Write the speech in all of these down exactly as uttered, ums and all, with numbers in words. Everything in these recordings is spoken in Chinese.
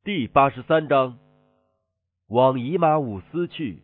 第八十三章，往以马忤斯去。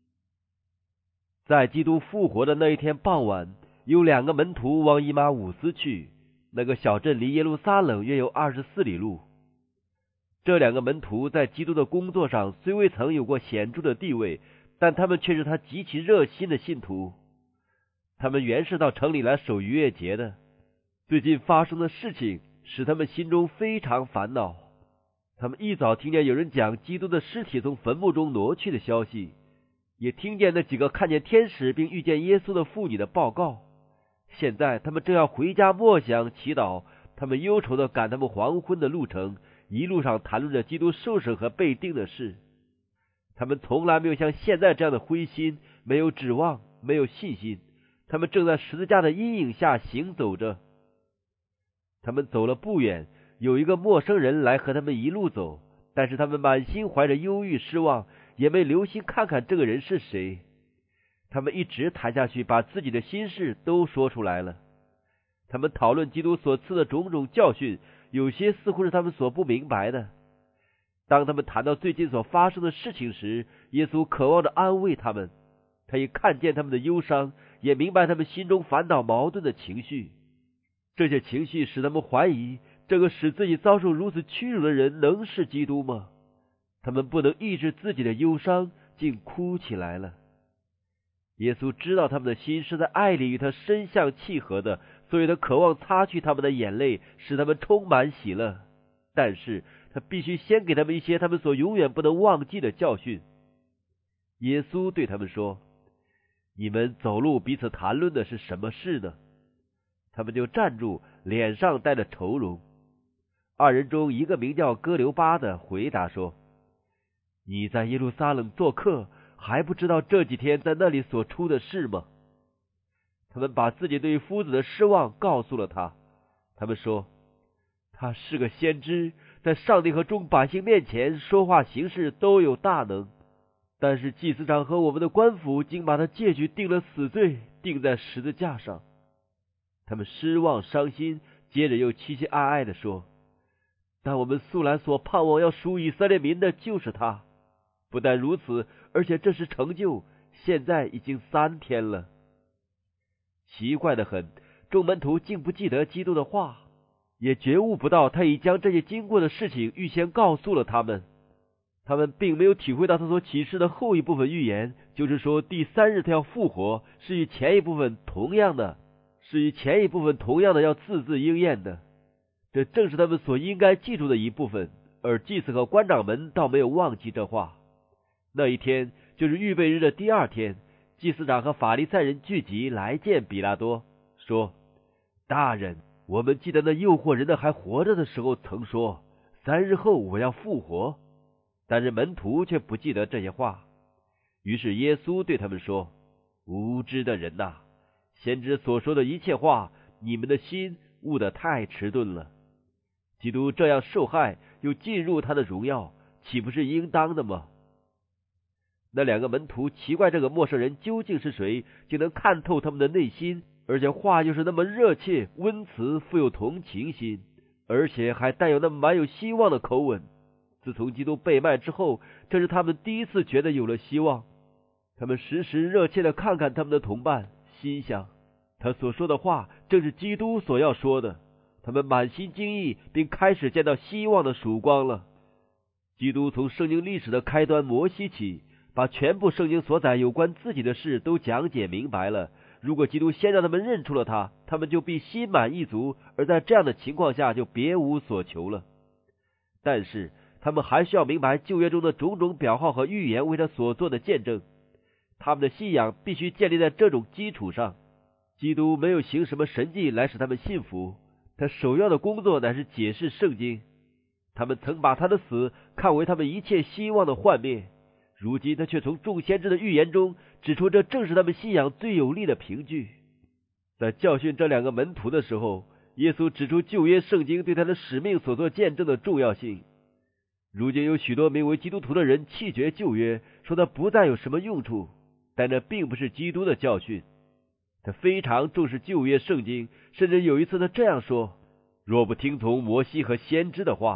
在基督复活的那一天傍晚，有两个门徒往以马忤斯去，那个小镇离耶路撒冷约有二十四里路。这两个门徒在基督的工作上虽未曾有过显著的地位，但他们却是他极其热心的信徒。他们原是到城里来守逾越节的。最近发生的事情使他们心中非常烦恼。他们一早听见有人讲基督的尸体从坟墓中挪去的消息，也听见那几个看见天使并遇见耶稣的妇女的报告。现在他们正要回家默想祈祷，他们忧愁地赶他们黄昏的路程，一路上谈论着基督受审和被定的事。他们从来没有像现在这样的灰心，没有指望，没有信心。他们正在十字架的阴影下行走着。他们走了不远，有一个陌生人来和他们一路走，但是他们满心怀着忧郁失望，也没留心看看这个人是谁。他们一直谈下去，把自己的心事都说出来了。他们讨论基督所赐的种种教训，有些似乎是他们所不明白的。当他们谈到最近所发生的事情时，耶稣渴望着安慰他们。他也看见他们的忧伤，也明白他们心中烦恼矛盾的情绪。这些情绪使他们怀疑，这个使自己遭受如此屈辱的人能是基督吗？他们不能抑制自己的忧伤，竟哭起来了。耶稣知道他们的心是在爱里与他身相契合的，所以他渴望擦去他们的眼泪，使他们充满喜乐。但是他必须先给他们一些他们所永远不能忘记的教训。耶稣对他们说：你们走路彼此谈论的是什么事呢？他们就站住，脸上带着愁容。二人中一个名叫哥留巴的回答说：你在耶路撒冷做客，还不知道这几天在那里所出的事吗？他们把自己对夫子的失望告诉了他。他们说，他是个先知，在上帝和众百姓面前说话行事都有大能。但是祭司长和我们的官府竟把他借去定了死罪，钉在十字架上。他们失望伤心，接着又凄凄哀哀地说，但我们素来所盼望要属以色列民的就是他。不但如此，而且这是成就，现在已经三天了。奇怪得很，众门徒竟不记得基督的话，也觉悟不到他已将这些经过的事情预先告诉了他们。他们并没有体会到他所启示的后一部分预言，就是说第三日他要复活，是与前一部分同样的，是与前一部分同样的要字字应验的。这正是他们所应该记住的一部分，而祭司和官长们倒没有忘记这话。那一天就是预备日的第二天，祭司长和法利赛人聚集来见比拉多，说，大人，我们记得那诱惑人的还活着的时候曾说，三日后我要复活。但是门徒却不记得这些话。于是耶稣对他们说，无知的人哪，先知所说的一切话，你们的心悟得太迟钝了。基督这样受害，又进入他的荣耀，岂不是应当的吗？那两个门徒奇怪这个陌生人究竟是谁，竟能看透他们的内心，而且话又是那么热切温慈，富有同情心，而且还带有那么满有希望的口吻。自从基督被卖之后，这是他们第一次觉得有了希望。他们时时热切地看看他们的同伴，心想他所说的话正是基督所要说的。他们满心惊异，并开始见到希望的曙光了。基督从圣经历史的开端摩西起，把全部圣经所载有关自己的事都讲解明白了。如果基督先让他们认出了他，他们就必心满意足，而在这样的情况下就别无所求了。但是他们还需要明白旧约中的种种表号和预言为他所做的见证，他们的信仰必须建立在这种基础上。基督没有行什么神迹来使他们信服，他首要的工作乃是解释圣经。他们曾把他的死看为他们一切希望的幻灭，如今他却从众先知的预言中指出，这正是他们信仰最有力的凭据。在教训这两个门徒的时候，耶稣指出旧约圣经对他的使命所做见证的重要性。如今有许多名为基督徒的人弃绝旧约，说它不再有什么用处，但这并不是基督的教训。他非常重视旧约圣经，甚至有一次他这样说，若不听从摩西和先知的话，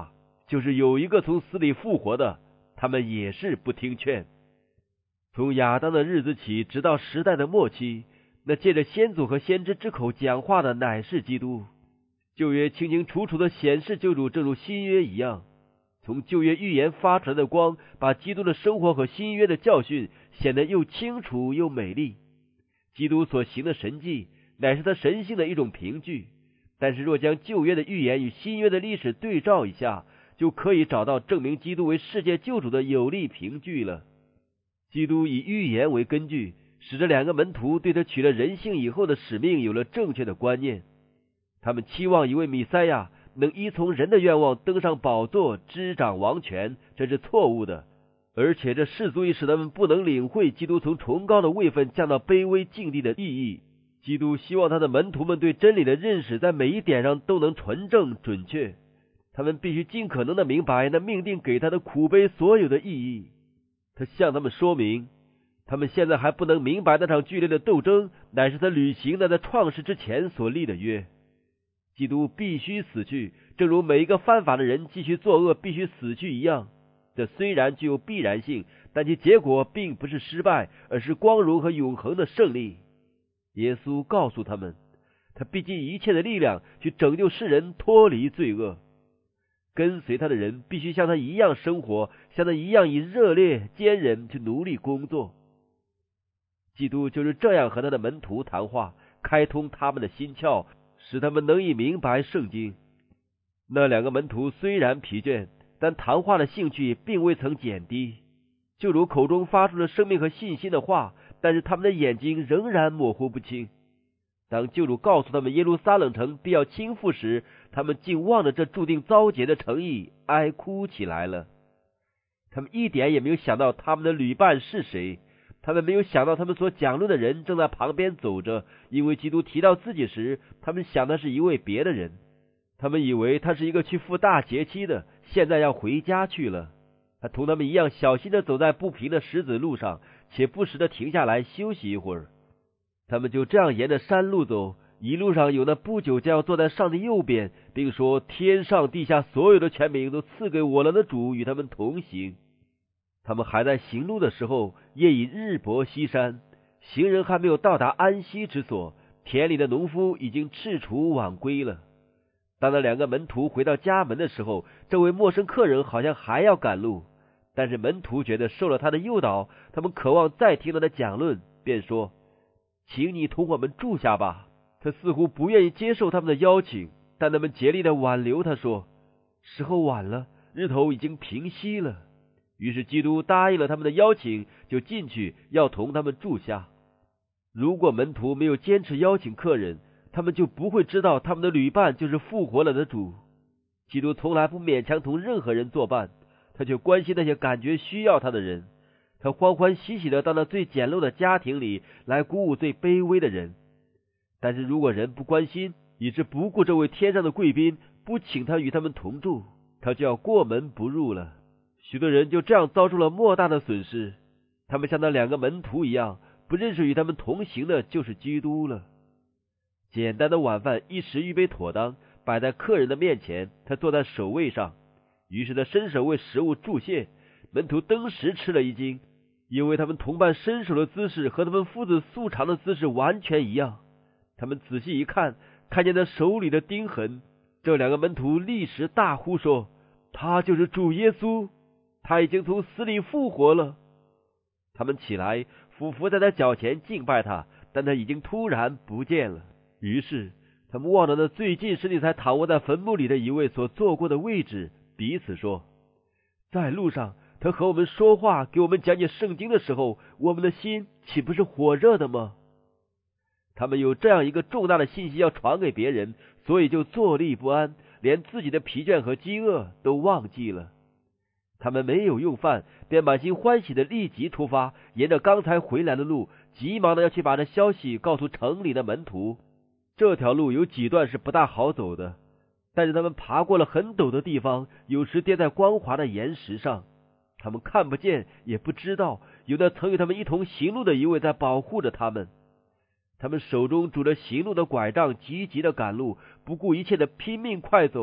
就是有一个从死里复活的，他们也是不听劝。从亚当的日子起，直到时代的末期，那借着先祖和先知之口讲话的乃是基督。旧约清清楚楚的显示救主，正如新约一样。从旧约预言发出来的光，把基督的生活和新约的教训显得又清楚又美丽。基督所行的神迹，乃是他神性的一种凭据。但是若将旧约的预言与新约的历史对照一下，就可以找到证明基督为世界救主的有力凭据了。基督以预言为根据，使这两个门徒对他取了人性以后的使命有了正确的观念。他们期望一位弥赛亚能依从人的愿望登上宝座，执掌王权，这是错误的。而且这世足以使他们不能领会基督从崇高的位分降到卑微境地的意义。基督希望他的门徒们对真理的认识在每一点上都能纯正准确，他们必须尽可能的明白那命定给他的苦悲所有的意义。他向他们说明，他们现在还不能明白那场剧烈的斗争乃是他履行那在创世之前所立的约。基督必须死去，正如每一个犯法的人继续作恶必须死去一样。这虽然具有必然性，但其结果并不是失败，而是光荣和永恒的胜利。耶稣告诉他们，他必尽一切的力量去拯救世人脱离罪恶。跟随他的人必须像他一样生活，像他一样以热烈坚忍去努力工作。基督就是这样和他的门徒谈话，开通他们的心窍，使他们能以明白圣经。那两个门徒虽然疲倦，但谈话的兴趣并未曾减低。救主口中发出了生命和信心的话，但是他们的眼睛仍然模糊不清。当救主告诉他们耶路撒冷城必要倾覆时，他们竟忘了这注定遭劫的诚意，哀哭起来了。他们一点也没有想到他们的旅伴是谁，他们没有想到他们所讲论的人正在旁边走着，因为基督提到自己时，他们想的是一位别的人。他们以为他是一个去赴大节期的，现在要回家去了。他同他们一样小心的走在不平的石子路上，且不时的停下来休息一会儿。他们就这样沿着山路走，一路上有那不久将要坐在上帝右边，并说天上地下所有的权柄都赐给我了的主与他们同行。他们还在行路的时候，夜已日薄西山，行人还没有到达安息之所，田里的农夫已经赤除晚归了。当那两个门徒回到家门的时候，这位陌生客人好像还要赶路，但是门徒觉得受了他的诱导，他们渴望再听他的讲论，便说，请你同我们住下吧。他似乎不愿意接受他们的邀请，但他们竭力的挽留他，说，时候晚了，日头已经平息了。于是基督答应了他们的邀请，就进去要同他们住下。如果门徒没有坚持邀请客人，他们就不会知道他们的旅伴就是复活了的主。基督从来不勉强同任何人作伴，他却关心那些感觉需要他的人。他欢欢喜喜的到那最简陋的家庭里来鼓舞最卑微的人。但是如果人不关心，以致不顾这位天上的贵宾，不请他与他们同住，他就要过门不入了。许多人就这样遭受了莫大的损失。他们像那两个门徒一样，不认识与他们同行的就是基督了。简单的晚饭一时预备妥当，摆在客人的面前，他坐在首位上。于是他伸手为食物注谢，门徒登时吃了一惊，因为他们同伴伸手的姿势和他们夫子素常的姿势完全一样。他们仔细一看，看见他手里的钉痕，这两个门徒立时大呼说，他就是主耶稣，他已经从死里复活了。他们起来俯伏在他脚前敬拜他，但他已经突然不见了。于是他们望着那最近使你才躺卧在坟墓里的一位所坐过的位置，彼此说，在路上他和我们说话，给我们讲解圣经的时候，我们的心岂不是火热的吗？他们有这样一个重大的信息要传给别人，所以就坐立不安，连自己的疲倦和饥饿都忘记了。他们没有用饭，便满心欢喜的立即出发，沿着刚才回来的路，急忙的要去把这消息告诉城里的门徒。这条路有几段是不大好走的，但是他们爬过了很陡的地方，有时跌在光滑的岩石上。他们看不见也不知道，有那曾与他们一同行路的一位在保护着他们。他们手中拄着行路的拐杖，急急的赶路，不顾一切的拼命快走。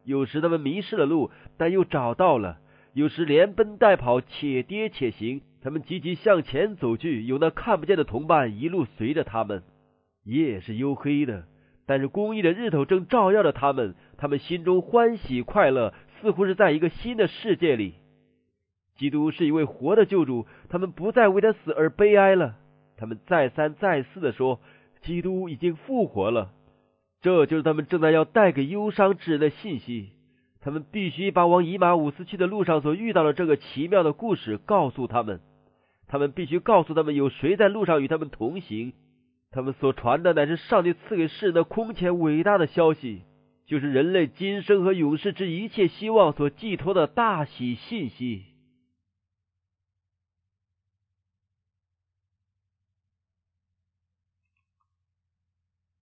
有时他们迷失了路，但又找到了；有时连奔带跑，且跌且行。他们积极向前走去，有那看不见的同伴一路随着他们。夜是黝黑的，但是公义的日头正照耀着他们，他们心中欢喜快乐，似乎是在一个新的世界里。基督是一位活的救主，他们不再为他死而悲哀了。他们再三再四地说，基督已经复活了。这就是他们正在要带给忧伤之人的信息。他们必须把往以马忤斯去的路上所遇到的这个奇妙的故事告诉他们。他们必须告诉他们有谁在路上与他们同行。他们所传的乃是上帝赐给世人的空前伟大的消息，就是人类今生和永世之一切希望所寄托的大喜信息。